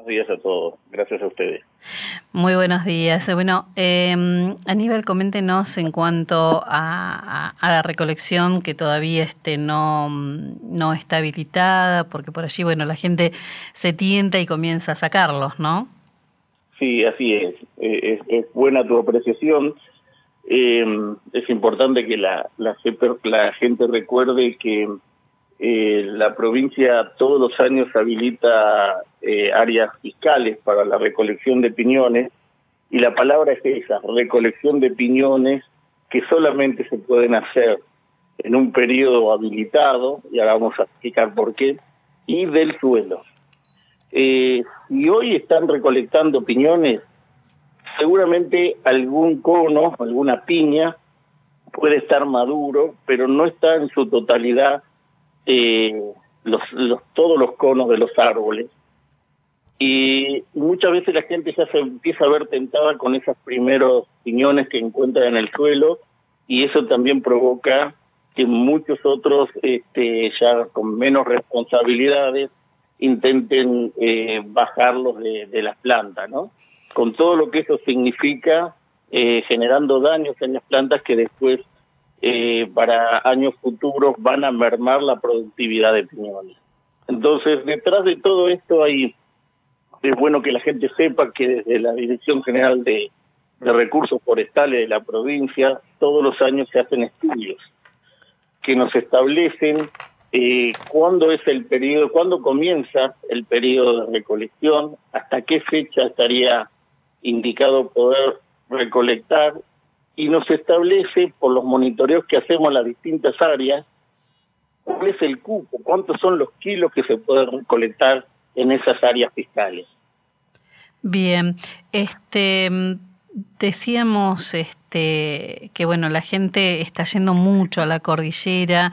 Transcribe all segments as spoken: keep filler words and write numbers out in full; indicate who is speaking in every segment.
Speaker 1: Buenos días a todos. Gracias a ustedes.
Speaker 2: Muy buenos días. Bueno, eh, Aníbal, coméntenos en cuanto a, a, a la recolección que todavía este, no, no está habilitada, porque por allí, bueno, la gente se tienta y comienza a sacarlos, ¿no?
Speaker 1: Sí, así es. Eh, es, es buena tu apreciación. Eh, es importante que la, la, la gente recuerde que eh, la provincia todos los años habilita eh, áreas fiscales para la recolección de piñones, y la palabra es esa, recolección de piñones, que solamente se pueden hacer en un periodo habilitado, y ahora vamos a explicar por qué, y del suelo. Eh, si hoy están recolectando piñones, seguramente algún cono, alguna piña puede estar maduro, pero no está en su totalidad eh, los, los, todos los conos de los árboles. Y muchas veces la gente ya se empieza a ver tentada con esos primeros piñones que encuentra en el suelo, y eso también provoca que muchos otros, este, ya con menos responsabilidades, intenten eh, bajarlos de, de las plantas, ¿no? Con todo lo que eso significa, eh, generando daños en las plantas que después, eh, para años futuros, van a mermar la productividad de piñones. Entonces, detrás de todo esto hay, es bueno que la gente sepa que desde la Dirección General de, de Recursos Forestales de la provincia, todos los años se hacen estudios que nos establecen Eh, cuándo es el periodo, cuándo comienza el periodo de recolección, hasta qué fecha estaría indicado poder recolectar, y nos establece por los monitoreos que hacemos en las distintas áreas cuál es el cupo, cuántos son los kilos que se pueden recolectar en esas áreas fiscales.
Speaker 2: Bien, este decíamos este que bueno, la gente está yendo mucho a la cordillera,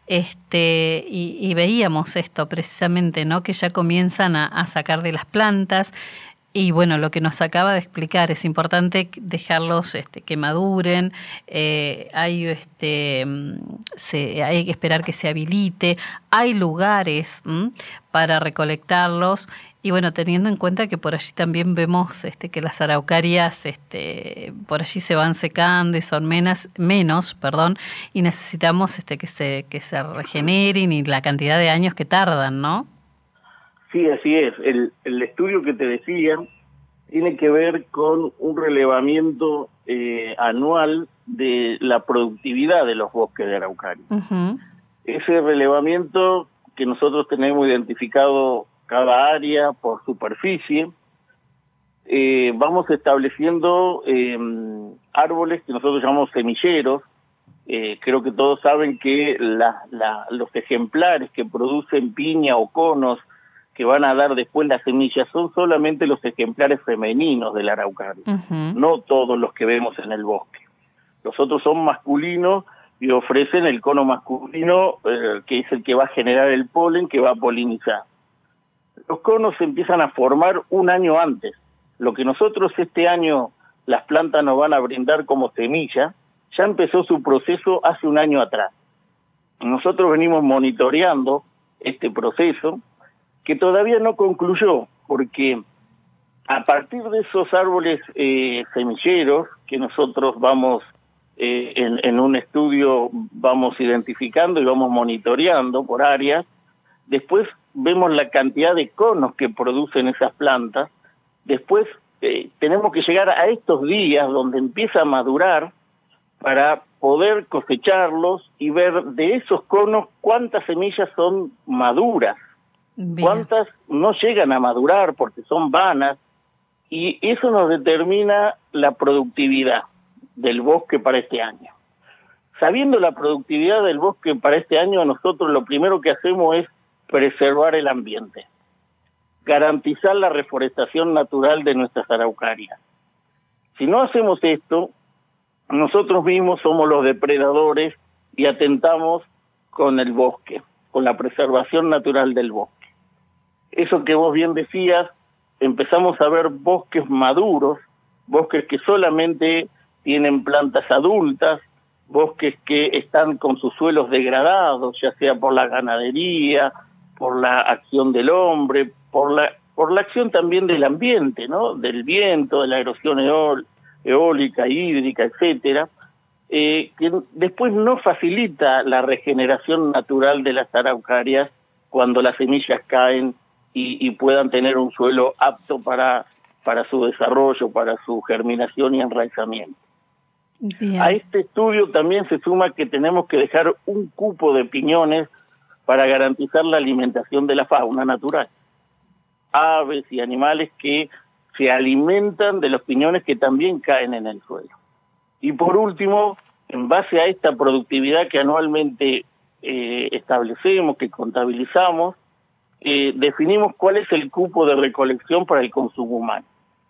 Speaker 2: este y, y veíamos esto precisamente, ¿no? Que ya comienzan a, a sacar de las plantas. Y bueno, lo que nos acaba de explicar, es importante dejarlos este, que maduren, eh, hay, este, se, hay que esperar que se habilite, hay lugares ¿m? para recolectarlos, y bueno, teniendo en cuenta que por allí también vemos este, que las araucarias este, por allí se van secando y son menos, menos perdón, y necesitamos este, que, se, que se regeneren, y la cantidad de años que tardan, ¿no?
Speaker 1: Sí, así es. El, el estudio que te decía tiene que ver con un relevamiento eh, anual de la productividad de los bosques de araucaria. Uh-huh. Ese relevamiento que nosotros tenemos identificado cada área por superficie, eh, vamos estableciendo eh, árboles que nosotros llamamos semilleros. Eh, creo que todos saben que la, la, los ejemplares que producen piña o conos que van a dar después las semillas son solamente los ejemplares femeninos del araucaria, uh-huh. no todos los que vemos en el bosque. Los otros son masculinos y ofrecen el cono masculino, eh, que es el que va a generar el polen, que va a polinizar. Los conos se empiezan a formar un año antes. Lo que nosotros este año las plantas nos van a brindar como semilla, ya empezó su proceso hace un año atrás. Nosotros venimos monitoreando este proceso, que todavía no concluyó, porque a partir de esos árboles eh, semilleros que nosotros vamos eh, en, en un estudio vamos identificando y vamos monitoreando por áreas, después vemos la cantidad de conos que producen esas plantas, después eh, tenemos que llegar a estos días donde empieza a madurar para poder cosecharlos y ver de esos conos cuántas semillas son maduras. Bien. Cuántas no llegan a madurar porque son vanas, y eso nos determina la productividad del bosque para este año. Sabiendo la productividad del bosque para este año, nosotros lo primero que hacemos es preservar el ambiente, garantizar la reforestación natural de nuestras araucarias. Si no hacemos esto, nosotros mismos somos los depredadores y atentamos con el bosque, con la preservación natural del bosque. Eso que vos bien decías, empezamos a ver bosques maduros, bosques que solamente tienen plantas adultas, bosques que están con sus suelos degradados, ya sea por la ganadería, por la acción del hombre, por la por la acción también del ambiente, ¿no? Del viento, de la erosión eol, eólica, hídrica, etcétera, eh, que después no facilita la regeneración natural de las araucarias cuando las semillas caen y, y puedan tener un suelo apto para, para su desarrollo, para su germinación y enraizamiento. Bien. A este estudio también se suma que tenemos que dejar un cupo de piñones para garantizar la alimentación de la fauna natural. Aves y animales que se alimentan de los piñones que también caen en el suelo. Y por último, en base a esta productividad que anualmente eh, establecemos, que contabilizamos, eh, definimos cuál es el cupo de recolección para el consumo humano.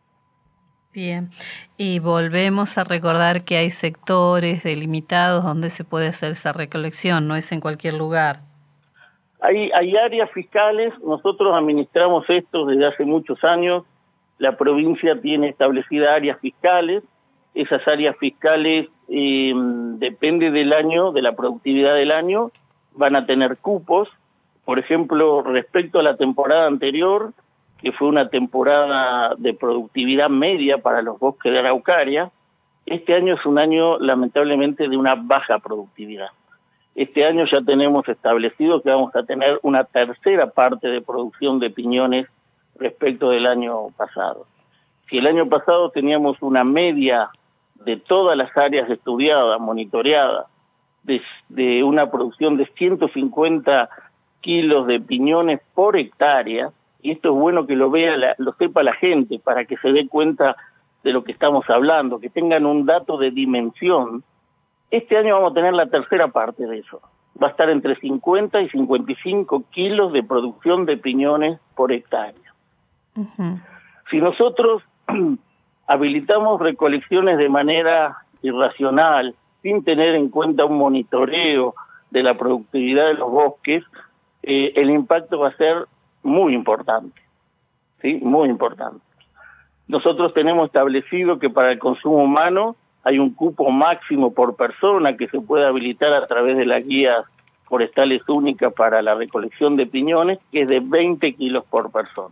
Speaker 2: Bien, y volvemos a recordar que hay sectores delimitados donde se puede hacer esa recolección, no es en cualquier lugar.
Speaker 1: Hay, hay áreas fiscales, nosotros administramos esto desde hace muchos años, la provincia tiene establecidas áreas fiscales, esas áreas fiscales eh, depende del año, de la productividad del año, van a tener cupos, por ejemplo, respecto a la temporada anterior, que fue una temporada de productividad media para los bosques de araucaria, este año es un año lamentablemente de una baja productividad. Este año ya tenemos establecido que vamos a tener una tercera parte de producción de piñones respecto del año pasado. Si el año pasado teníamos una media de todas las áreas estudiadas, monitoreadas, de, de una producción de ciento cincuenta kilos de piñones por hectárea, y esto es bueno que lo vea, la, lo sepa la gente, para que se dé cuenta de lo que estamos hablando, que tengan un dato de dimensión. Este año vamos a tener la tercera parte de eso. Va a estar entre cincuenta y cincuenta y cinco kilos de producción de piñones por hectárea. Uh-huh. Si nosotros habilitamos recolecciones de manera irracional, sin tener en cuenta un monitoreo de la productividad de los bosques, eh, el impacto va a ser muy importante, ¿sí? Muy importante. Nosotros tenemos establecido que para el consumo humano hay un cupo máximo por persona que se puede habilitar a través de las guías forestales únicas para la recolección de piñones, que es de veinte kilos por persona.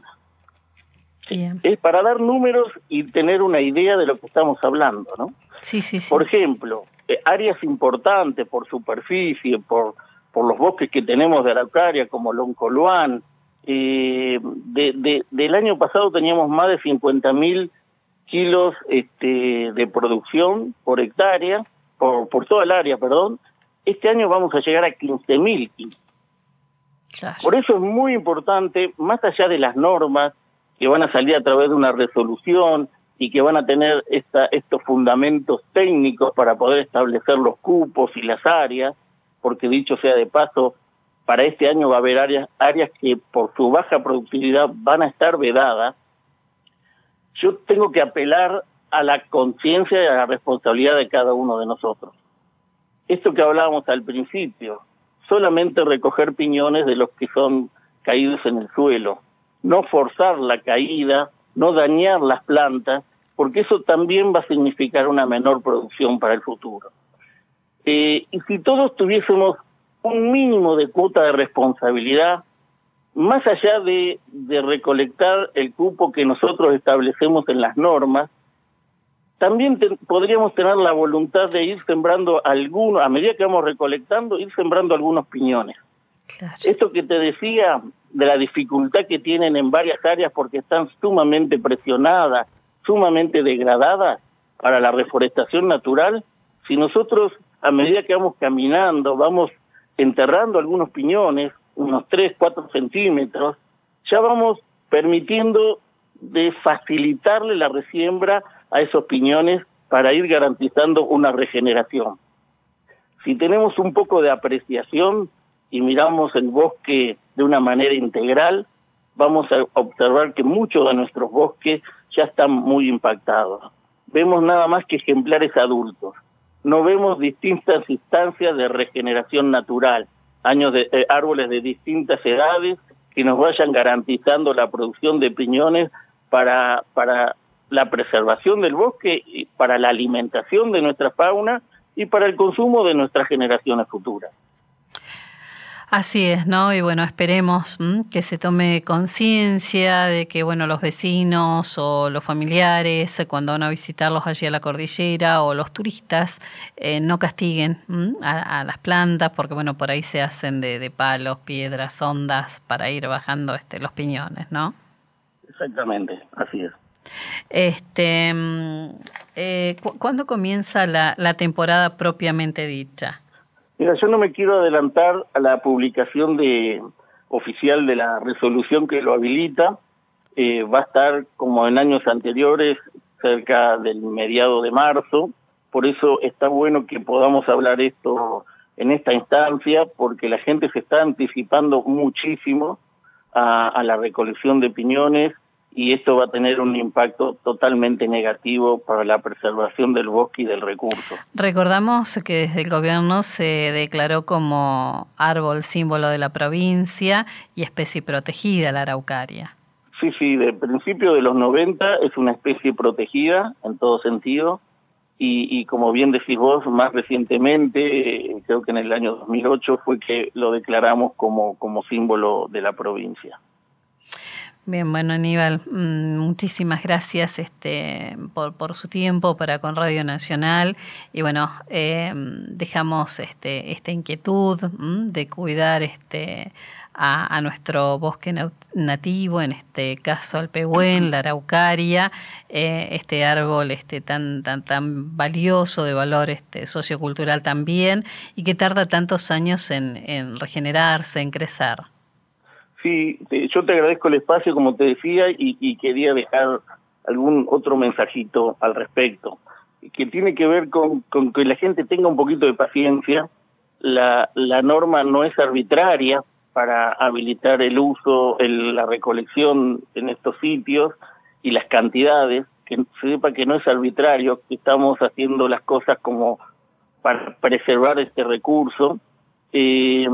Speaker 1: Bien. Es para dar números y tener una idea de lo que estamos hablando, ¿no?
Speaker 2: Sí, sí, sí.
Speaker 1: Por ejemplo, eh, áreas importantes por superficie, por, por los bosques que tenemos de araucaria, como Loncoluán, eh, de, de, del año pasado teníamos más de cincuenta mil kilos este, de producción por hectárea, por, por toda el área, perdón. Este año vamos a llegar a quince mil kilos. Claro. Por eso es muy importante, más allá de las normas que van a salir a través de una resolución y que van a tener esta, estos fundamentos técnicos para poder establecer los cupos y las áreas, porque dicho sea de paso, para este año va a haber áreas, áreas que por su baja productividad van a estar vedadas. Yo tengo que apelar a la conciencia y a la responsabilidad de cada uno de nosotros. Esto que hablábamos al principio, solamente recoger piñones de los que son caídos en el suelo, no forzar la caída, no dañar las plantas, porque eso también va a significar una menor producción para el futuro. Eh, y si todos tuviésemos un mínimo de cuota de responsabilidad, más allá de, de recolectar el cupo que nosotros establecemos en las normas, también te, podríamos tener la voluntad de ir sembrando algunos, a medida que vamos recolectando, ir sembrando algunos piñones. Claro. Esto que te decía de la dificultad que tienen en varias áreas porque están sumamente presionadas, sumamente degradadas para la reforestación natural, si nosotros a medida que vamos caminando, vamos enterrando algunos piñones, unos tres, cuatro centímetros, ya vamos permitiendo de facilitarle la resiembra a esos piñones para ir garantizando una regeneración. Si tenemos un poco de apreciación y miramos el bosque de una manera integral, vamos a observar que muchos de nuestros bosques ya están muy impactados. Vemos nada más que ejemplares adultos. No vemos distintas instancias de regeneración natural, años de eh, árboles de distintas edades que nos vayan garantizando la producción de piñones para, para la preservación del bosque, y para la alimentación de nuestra fauna y para el consumo de nuestras generaciones futuras.
Speaker 2: Así es, ¿no? Y bueno, esperemos ¿m? que se tome conciencia de que, bueno, los vecinos o los familiares, cuando van a visitarlos allí a la cordillera, o los turistas, eh, no castiguen a, a las plantas, porque, bueno, por ahí se hacen de, de palos, piedras, ondas para ir bajando este, los piñones, ¿no?
Speaker 1: Exactamente, así es.
Speaker 2: Este, eh, ¿cu- ¿Cuándo comienza la, la temporada propiamente dicha?
Speaker 1: Mira, yo no me quiero adelantar a la publicación de oficial de la resolución que lo habilita. Eh, va a estar, como en años anteriores, cerca del mediado de marzo. Por eso está bueno que podamos hablar esto en esta instancia, porque la gente se está anticipando muchísimo a, a la recolección de piñones, y esto va a tener un impacto totalmente negativo para la preservación del bosque y del recurso.
Speaker 2: Recordamos que desde el gobierno se declaró como árbol símbolo de la provincia y especie protegida la araucaria.
Speaker 1: Sí, sí, de principio de los noventa es una especie protegida en todo sentido, y, y como bien decís vos, más recientemente, eh, creo que en el año dos mil ocho fue que lo declaramos como, como símbolo de la provincia.
Speaker 2: Bien, bueno, Aníbal, muchísimas gracias este, por, por su tiempo para con Radio Nacional, y bueno, eh, dejamos este, esta inquietud ¿m? de cuidar este, a, a nuestro bosque nativo, en este caso al pehuen, la araucaria, eh, este árbol este, tan, tan, tan valioso, de valor este, sociocultural también, y que tarda tantos años en, en regenerarse, en crecer.
Speaker 1: Sí, yo te agradezco el espacio, como te decía, y, y quería dejar algún otro mensajito al respecto, que tiene que ver con, con que la gente tenga un poquito de paciencia. La, la norma no es arbitraria para habilitar el uso, el, la recolección en estos sitios y las cantidades, que se sepa que no es arbitrario, que estamos haciendo las cosas como para preservar este recurso, eh,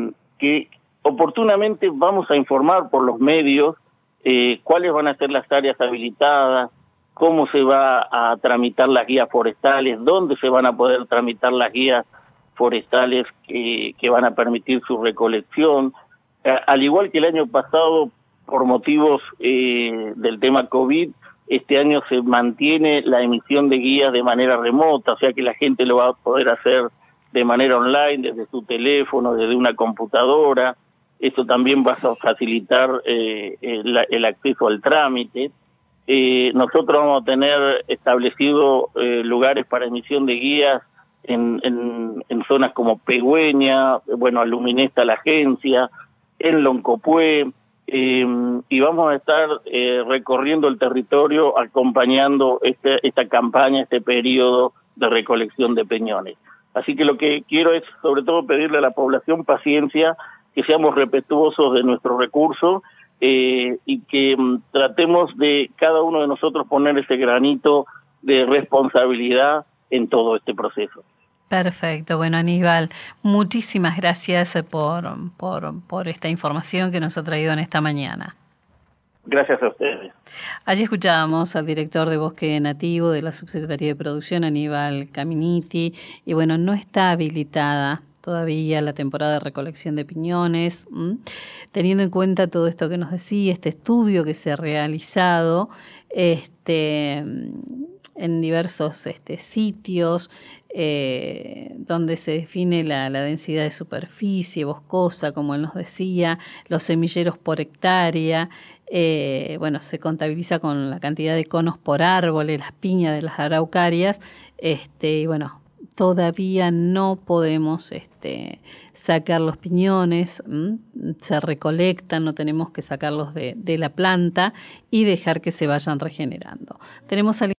Speaker 1: que oportunamente vamos a informar por los medios eh, cuáles van a ser las áreas habilitadas, cómo se va a tramitar las guías forestales, dónde se van a poder tramitar las guías forestales que, que van a permitir su recolección. Eh, al igual que el año pasado, por motivos eh, del tema COVID, este año se mantiene la emisión de guías de manera remota, o sea que la gente lo va a poder hacer de manera online, desde su teléfono, desde una computadora. Esto también va a facilitar eh, el, el acceso al trámite. Eh, nosotros vamos a tener establecido eh, lugares para emisión de guías en, en, en zonas como Pegüeña, bueno, Aluminesta la agencia, en Loncopué, eh, y vamos a estar eh, recorriendo el territorio acompañando este, esta campaña, este periodo de recolección de peñones. Así que lo que quiero es, sobre todo, pedirle a la población paciencia, que seamos respetuosos de nuestros recursos eh, y que um, tratemos de cada uno de nosotros poner ese granito de responsabilidad en todo este proceso.
Speaker 2: Perfecto. Bueno, Aníbal, muchísimas gracias por, por, por esta información que nos ha traído en esta mañana.
Speaker 1: Gracias a ustedes.
Speaker 2: Allí escuchábamos al director de Bosque Nativo de la Subsecretaría de Producción, Aníbal Caminiti, y bueno, no está habilitada todavía la temporada de recolección de piñones, ¿m? Teniendo en cuenta todo esto que nos decía, este estudio que se ha realizado este, en diversos este, sitios eh, donde se define la, la densidad de superficie boscosa, como él nos decía, los semilleros por hectárea. Eh, bueno, se contabiliza con la cantidad de conos por árboles, las piñas de las araucarias, este, y bueno, todavía no podemos este, sacar los piñones, ¿m? Se recolectan, no tenemos que sacarlos de, de la planta y dejar que se vayan regenerando. Tenemos al